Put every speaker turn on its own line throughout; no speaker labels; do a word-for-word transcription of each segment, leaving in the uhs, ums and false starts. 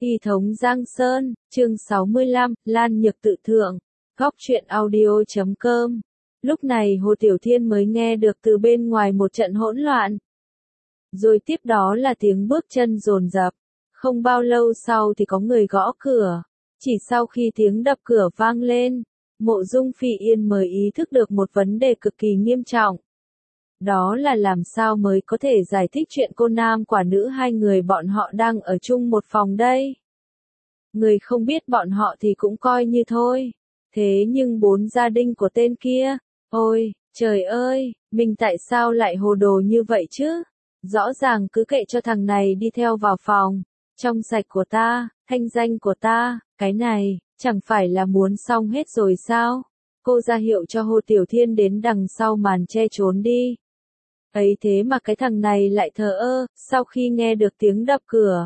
Y thống Giang Sơn, chương sáu mươi lăm, Lan Nhược tự thượng, góc truyện audio chấm com. Lúc này Hồ Tiểu Thiên mới nghe được từ bên ngoài một trận hỗn loạn. Rồi tiếp đó là tiếng bước chân dồn dập. Không bao lâu sau thì có người gõ cửa. Chỉ sau khi tiếng đập cửa vang lên, Mộ Dung Phi Yên mới ý thức được một vấn đề cực kỳ nghiêm trọng. Đó là làm sao mới có thể giải thích chuyện cô nam quả nữ hai người bọn họ đang ở chung một phòng đây. Người không biết bọn họ thì cũng coi như thôi. Thế nhưng bốn gia đình của tên kia, ôi, trời ơi, mình tại sao lại hồ đồ như vậy chứ? Rõ ràng cứ kệ cho thằng này đi theo vào phòng. Trong sạch của ta, thanh danh của ta, cái này, chẳng phải là muốn xong hết rồi sao? Cô ra hiệu cho Hồ Tiểu Thiên đến đằng sau màn che trốn đi. Ấy thế mà cái thằng này lại thờ ơ, sau khi nghe được tiếng đập cửa.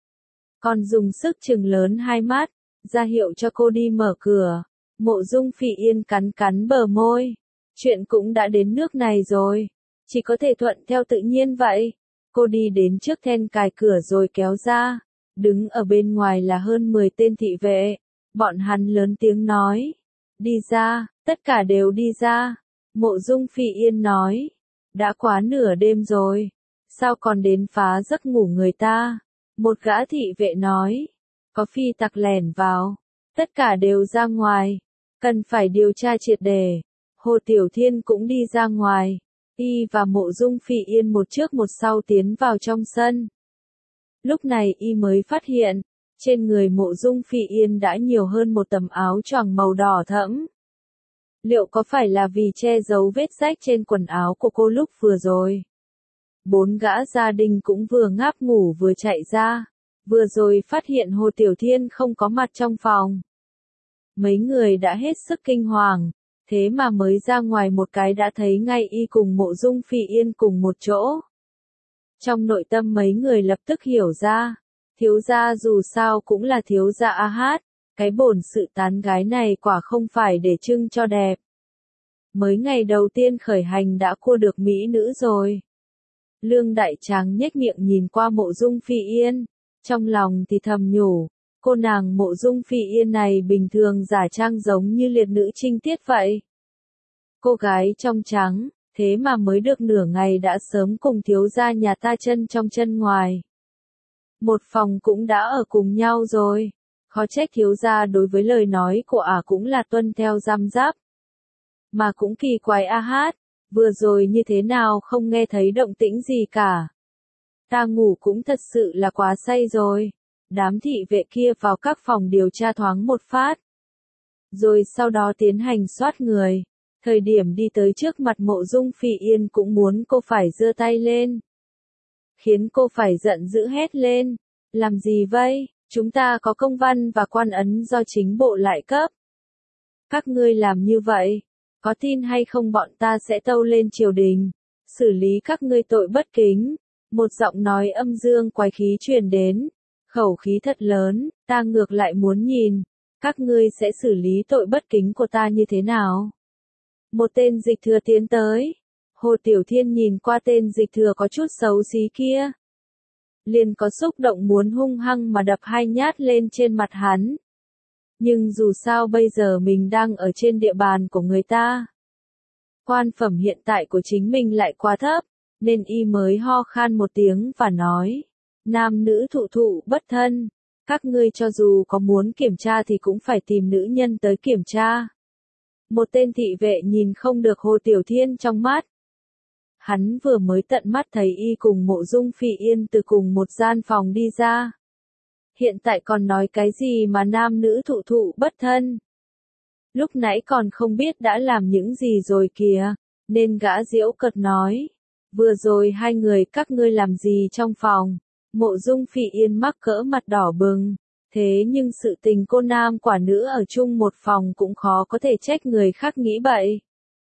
Còn dùng sức trừng lớn hai mắt, ra hiệu cho cô đi mở cửa. Mộ Dung Phi Yên cắn cắn bờ môi. Chuyện cũng đã đến nước này rồi. Chỉ có thể thuận theo tự nhiên vậy. Cô đi đến trước then cài cửa rồi kéo ra. Đứng ở bên ngoài là hơn mười tên thị vệ. Bọn hắn lớn tiếng nói. Đi ra, tất cả đều đi ra. Mộ Dung Phi Yên nói. Đã quá nửa đêm rồi. Sao còn đến phá giấc ngủ người ta? Một gã thị vệ nói. Có phi tặc lẻn vào. Tất cả đều ra ngoài. Cần phải điều tra triệt để. Hồ Tiểu Thiên cũng đi ra ngoài. Y và Mộ Dung Phi Yên một trước một sau tiến vào trong sân. Lúc này Y mới phát hiện. Trên người Mộ Dung Phi Yên đã nhiều hơn một tấm áo choàng màu đỏ thẫm. Liệu có phải là vì che giấu vết rách trên quần áo của cô lúc vừa rồi? Bốn gã gia đình cũng vừa ngáp ngủ vừa chạy ra. Vừa rồi phát hiện Hồ Tiểu Thiên không có mặt trong phòng. Mấy người đã hết sức kinh hoàng. Thế mà mới ra ngoài một cái đã thấy ngay Y cùng Mộ Dung Phi Yên cùng một chỗ. Trong nội tâm mấy người lập tức hiểu ra. Thiếu gia dù sao cũng là thiếu gia A Hát. Cái bổn sự tán gái này quả không phải để trưng cho đẹp. Mới ngày đầu tiên khởi hành đã cua được mỹ nữ rồi. Lương Đại Tráng nhếch miệng nhìn qua Mộ Dung Phi Yên. Trong lòng thì thầm nhủ. Cô nàng Mộ Dung Phi Yên này bình thường giả trang giống như liệt nữ trinh tiết vậy. Cô gái trong trắng, thế mà mới được nửa ngày đã sớm cùng thiếu gia nhà ta chân trong chân ngoài. Một phòng cũng đã ở cùng nhau rồi. Khó trách thiếu gia đối với lời nói của ả cũng là tuân theo giam giáp. Mà cũng kỳ quái A Hát, vừa rồi như thế nào không nghe thấy động tĩnh gì cả. Ta ngủ cũng thật sự là quá say rồi. Đám thị vệ kia vào các phòng điều tra thoáng một phát. Rồi sau đó tiến hành soát người. Thời điểm đi tới trước mặt Mộ Dung Phi Yên cũng muốn cô phải giơ tay lên. Khiến cô phải giận dữ hét lên. Làm gì vậy? Chúng ta có công văn và quan ấn do chính bộ lại cấp. Các ngươi làm như vậy, có tin hay không bọn ta sẽ tâu lên triều đình, xử lý các ngươi tội bất kính. Một giọng nói âm dương quái khí truyền đến, khẩu khí thật lớn, ta ngược lại muốn nhìn, các ngươi sẽ xử lý tội bất kính của ta như thế nào. Một tên dịch thừa tiến tới, Hồ Tiểu Thiên nhìn qua tên dịch thừa có chút xấu xí kia. Liền có xúc động muốn hung hăng mà đập hai nhát lên trên mặt hắn. Nhưng dù sao bây giờ mình đang ở trên địa bàn của người ta. Quan phẩm hiện tại của chính mình lại quá thấp, nên Y mới ho khan một tiếng và nói. Nam nữ thụ thụ bất thân, các ngươi cho dù có muốn kiểm tra thì cũng phải tìm nữ nhân tới kiểm tra. Một tên thị vệ nhìn không được Hồ Tiểu Thiên trong mắt. Hắn vừa mới tận mắt thấy Y cùng Mộ Dung Phi Yên từ cùng một gian phòng đi ra. Hiện tại còn nói cái gì mà nam nữ thụ thụ bất thân. Lúc nãy còn không biết đã làm những gì rồi kìa, nên gã giễu cợt nói. Vừa rồi hai người các ngươi làm gì trong phòng? Mộ Dung Phi Yên mắc cỡ mặt đỏ bừng. Thế nhưng sự tình cô nam quả nữ ở chung một phòng cũng khó có thể trách người khác nghĩ bậy.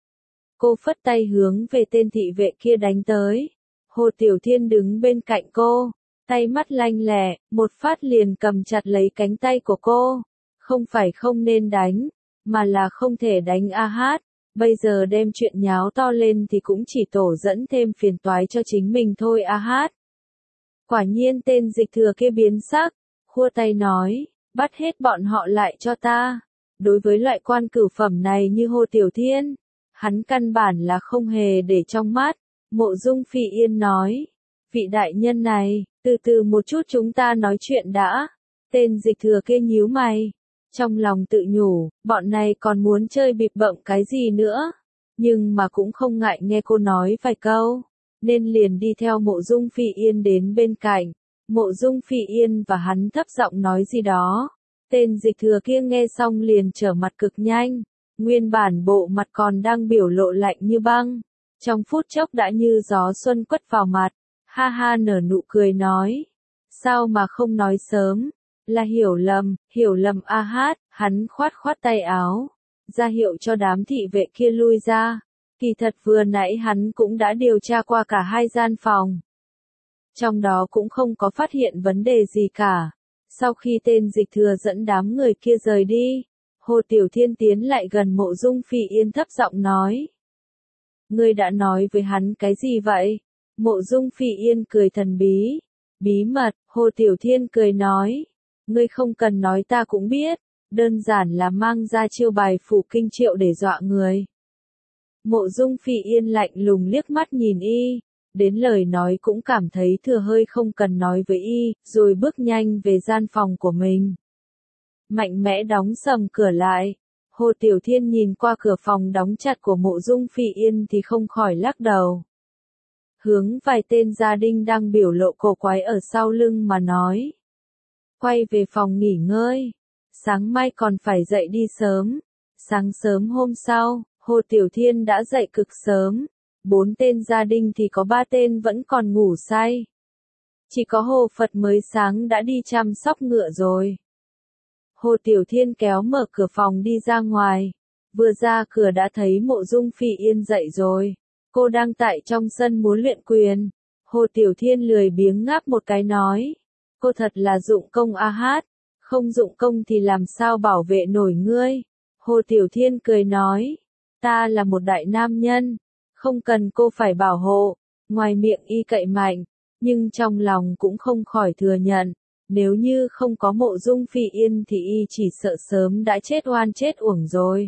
Cô phất tay hướng về tên thị vệ kia đánh tới. Hồ Tiểu Thiên đứng bên cạnh cô, tay mắt lanh lẹ, một phát liền cầm chặt lấy cánh tay của cô. Không phải không nên đánh, mà là không thể đánh A Hát. Bây giờ đem chuyện nháo to lên thì cũng chỉ tổ dẫn thêm phiền toái cho chính mình thôi A Hát. Quả nhiên tên dịch thừa kia biến sắc, khua tay nói, bắt hết bọn họ lại cho ta. Đối với loại quan cửu phẩm này như Hồ Tiểu Thiên, hắn căn bản là không hề để trong mắt. Mộ Dung Phi Yên nói, vị đại nhân này, từ từ một chút chúng ta nói chuyện đã. Tên dịch thừa kia nhíu mày, trong lòng tự nhủ, bọn này còn muốn chơi bịp bợm cái gì nữa, nhưng mà cũng không ngại nghe cô nói vài câu, nên liền đi theo Mộ Dung Phi Yên đến bên cạnh. Mộ Dung Phi Yên và hắn thấp giọng nói gì đó, tên dịch thừa kia nghe xong liền trở mặt cực nhanh, nguyên bản bộ mặt còn đang biểu lộ lạnh như băng, trong phút chốc đã như gió xuân quất vào mặt, ha ha nở nụ cười nói, sao mà không nói sớm, là hiểu lầm, hiểu lầm a hát, hắn khoát khoát tay áo, ra hiệu cho đám thị vệ kia lui ra, kỳ thật vừa nãy hắn cũng đã điều tra qua cả hai gian phòng. Trong đó cũng không có phát hiện vấn đề gì cả. Sau khi tên dịch thừa dẫn đám người kia rời đi, Hồ Tiểu Thiên tiến lại gần Mộ Dung Phi Yên thấp giọng nói. Ngươi đã nói với hắn cái gì vậy? Mộ Dung Phi Yên cười thần bí. Bí mật, Hồ Tiểu Thiên cười nói. Ngươi không cần nói ta cũng biết, đơn giản là mang ra chiêu bài phủ kinh triệu để dọa người. Mộ Dung Phi Yên lạnh lùng liếc mắt nhìn y. Đến lời nói cũng cảm thấy thừa hơi không cần nói với y, rồi bước nhanh về gian phòng của mình. Mạnh mẽ đóng sầm cửa lại. Hồ Tiểu Thiên nhìn qua cửa phòng đóng chặt của Mộ Dung Phi Yên thì không khỏi lắc đầu. Hướng vài tên gia đình đang biểu lộ cổ quái ở sau lưng mà nói. Quay về phòng nghỉ ngơi. Sáng mai còn phải dậy đi sớm. Sáng sớm hôm sau, Hồ Tiểu Thiên đã dậy cực sớm. Bốn tên gia đình thì có ba tên vẫn còn ngủ say. Chỉ có Hồ Phật mới sáng đã đi chăm sóc ngựa rồi. Hồ Tiểu Thiên kéo mở cửa phòng đi ra ngoài. Vừa ra cửa đã thấy Mộ Dung Phi Yên dậy rồi. Cô đang tại trong sân muốn luyện quyền. Hồ Tiểu Thiên lười biếng ngáp một cái nói. Cô thật là dụng công a hát. Không dụng công thì làm sao bảo vệ nổi ngươi. Hồ Tiểu Thiên cười nói. Ta là một đại nam nhân. Không cần cô phải bảo hộ, ngoài miệng y cậy mạnh, nhưng trong lòng cũng không khỏi thừa nhận, nếu như không có Mộ Dung Phi Yên thì y chỉ sợ sớm đã chết oan chết uổng rồi.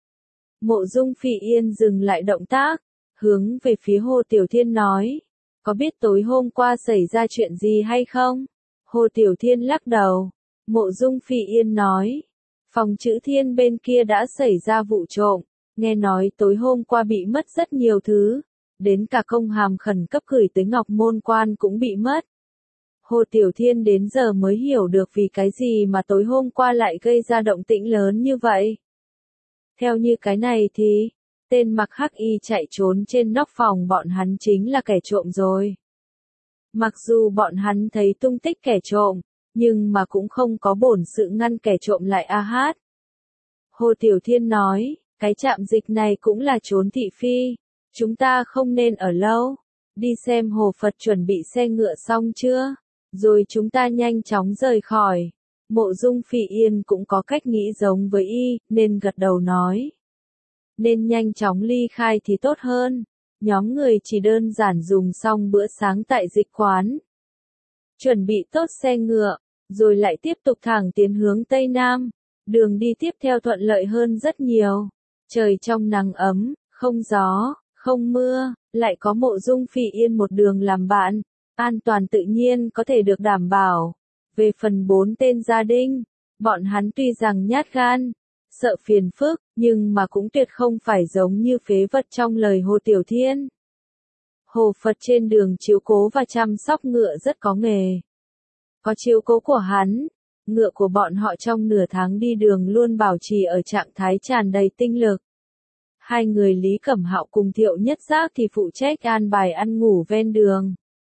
Mộ Dung Phi Yên dừng lại động tác, hướng về phía Hồ Tiểu Thiên nói, có biết tối hôm qua xảy ra chuyện gì hay không? Hồ Tiểu Thiên lắc đầu, Mộ Dung Phi Yên nói, phòng chữ Thiên bên kia đã xảy ra vụ trộm. Nghe nói tối hôm qua bị mất rất nhiều thứ, đến cả công hàm khẩn cấp gửi tới Ngọc Môn Quan cũng bị mất. Hồ Tiểu Thiên đến giờ mới hiểu được vì cái gì mà tối hôm qua lại gây ra động tĩnh lớn như vậy. Theo như cái này thì, tên mặc hắc y chạy trốn trên nóc phòng bọn hắn chính là kẻ trộm rồi. Mặc dù bọn hắn thấy tung tích kẻ trộm, nhưng mà cũng không có bổn sự ngăn kẻ trộm lại a hát. Hồ Tiểu Thiên nói. Cái trạm dịch này cũng là trốn thị phi, chúng ta không nên ở lâu, đi xem Hồ Phật chuẩn bị xe ngựa xong chưa, rồi chúng ta nhanh chóng rời khỏi. Mộ Dung Phi Yên cũng có cách nghĩ giống với y, nên gật đầu nói. Nên nhanh chóng ly khai thì tốt hơn, nhóm người chỉ đơn giản dùng xong bữa sáng tại dịch quán. Chuẩn bị tốt xe ngựa, rồi lại tiếp tục thẳng tiến hướng Tây Nam, đường đi tiếp theo thuận lợi hơn rất nhiều. Trời trong nắng ấm, không gió, không mưa, lại có Mộ Dung Phi Yên một đường làm bạn, an toàn tự nhiên có thể được đảm bảo. Về phần bốn tên gia đình, bọn hắn tuy rằng nhát gan, sợ phiền phức, nhưng mà cũng tuyệt không phải giống như phế vật trong lời Hồ Tiểu Thiên. Hồ Phật trên đường chiếu cố và chăm sóc ngựa rất có nghề. Có chiếu cố của hắn, ngựa của bọn họ trong nửa tháng đi đường luôn bảo trì ở trạng thái tràn đầy tinh lực. Hai người Lý Cẩm Hạo cùng Thiệu Nhất Giác thì phụ trách an bài ăn ngủ ven đường.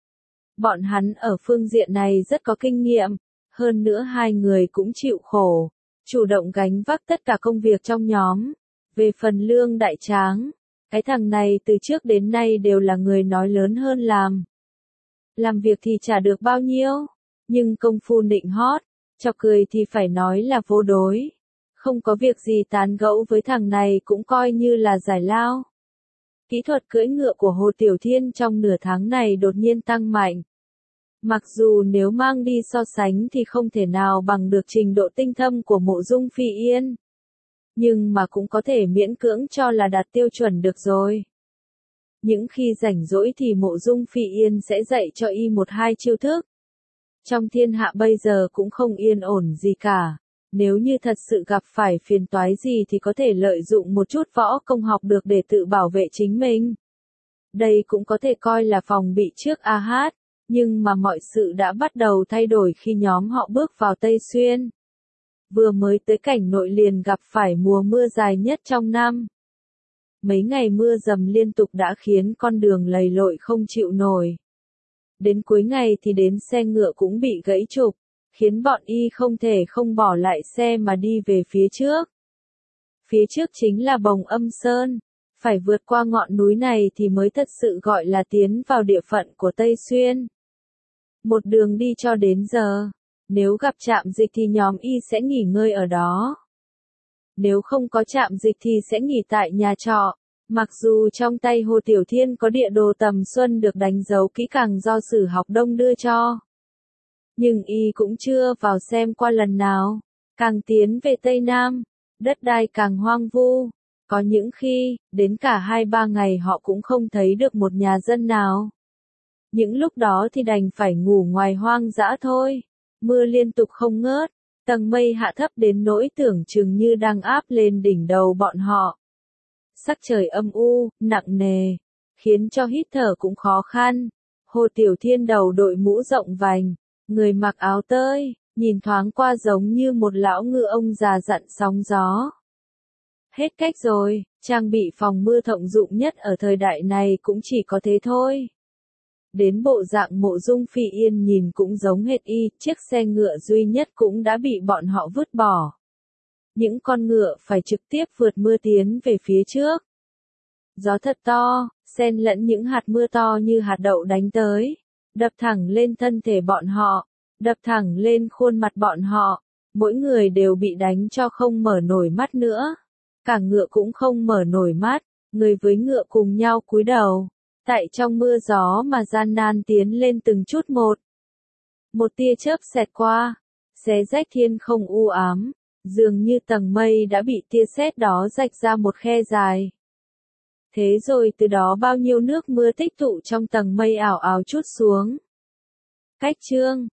Bọn hắn ở phương diện này rất có kinh nghiệm, hơn nữa hai người cũng chịu khổ, chủ động gánh vác tất cả công việc trong nhóm. Về phần Lương Đại Tráng, cái thằng này từ trước đến nay đều là người nói lớn hơn làm. Làm việc thì chả được bao nhiêu, nhưng công phu nịnh hót, chọc cười thì phải nói là vô đối. Không có việc gì tán gẫu với thằng này cũng coi như là giải lao. Kỹ thuật cưỡi ngựa của Hồ Tiểu Thiên trong nửa tháng này đột nhiên tăng mạnh. Mặc dù nếu mang đi so sánh thì không thể nào bằng được trình độ tinh thâm của Mộ Dung Phi Yên. Nhưng mà cũng có thể miễn cưỡng cho là đạt tiêu chuẩn được rồi. Những khi rảnh rỗi thì Mộ Dung Phi Yên sẽ dạy cho y một hai chiêu thức. Trong thiên hạ bây giờ cũng không yên ổn gì cả. Nếu như thật sự gặp phải phiền toái gì thì có thể lợi dụng một chút võ công học được để tự bảo vệ chính mình. Đây cũng có thể coi là phòng bị trước A Hát. Nhưng mà mọi sự đã bắt đầu thay đổi khi nhóm họ bước vào Tây Xuyên. Vừa mới tới cảnh nội liền gặp phải mùa mưa dài nhất trong năm. Mấy ngày mưa dầm liên tục đã khiến con đường lầy lội không chịu nổi. Đến cuối ngày thì đến xe ngựa cũng bị gãy trục, khiến bọn y không thể không bỏ lại xe mà đi về phía trước. Phía trước chính là Bồng Âm Sơn, phải vượt qua ngọn núi này thì mới thật sự gọi là tiến vào địa phận của Tây Xuyên. Một đường đi cho đến giờ, nếu gặp trạm dịch thì nhóm y sẽ nghỉ ngơi ở đó. Nếu không có trạm dịch thì sẽ nghỉ tại nhà trọ. Mặc dù trong tay Hồ Tiểu Thiên có địa đồ tầm xuân được đánh dấu kỹ càng do Sử Học Đông đưa cho. Nhưng y cũng chưa vào xem qua lần nào. Càng tiến về Tây Nam, đất đai càng hoang vu. Có những khi, đến cả hai ba ngày họ cũng không thấy được một nhà dân nào. Những lúc đó thì đành phải ngủ ngoài hoang dã thôi. Mưa liên tục không ngớt, tầng mây hạ thấp đến nỗi tưởng chừng như đang áp lên đỉnh đầu bọn họ. Sắc trời âm u, nặng nề, khiến cho hít thở cũng khó khăn. Hồ Tiểu Thiên đầu đội mũ rộng vành, người mặc áo tơi, nhìn thoáng qua giống như một lão ngư ông già dặn sóng gió. Hết cách rồi, trang bị phòng mưa thông dụng nhất ở thời đại này cũng chỉ có thế thôi. Đến bộ dạng Mộ Dung Phi Yên nhìn cũng giống hệt y, chiếc xe ngựa duy nhất cũng đã bị bọn họ vứt bỏ. Những con ngựa phải trực tiếp vượt mưa tiến về phía trước. Gió thật to, xen lẫn những hạt mưa to như hạt đậu đánh tới, đập thẳng lên thân thể bọn họ, đập thẳng lên khuôn mặt bọn họ, mỗi người đều bị đánh cho không mở nổi mắt nữa. Cả ngựa cũng không mở nổi mắt, người với ngựa cùng nhau cúi đầu. Tại trong mưa gió mà gian nan tiến lên từng chút một. Một tia chớp xẹt qua, xé rách thiên không u ám, dường như tầng mây đã bị tia sét đó rạch ra một khe dài. Thế rồi từ đó bao nhiêu nước mưa tích tụ trong tầng mây ảo ảo trút xuống. Cách chương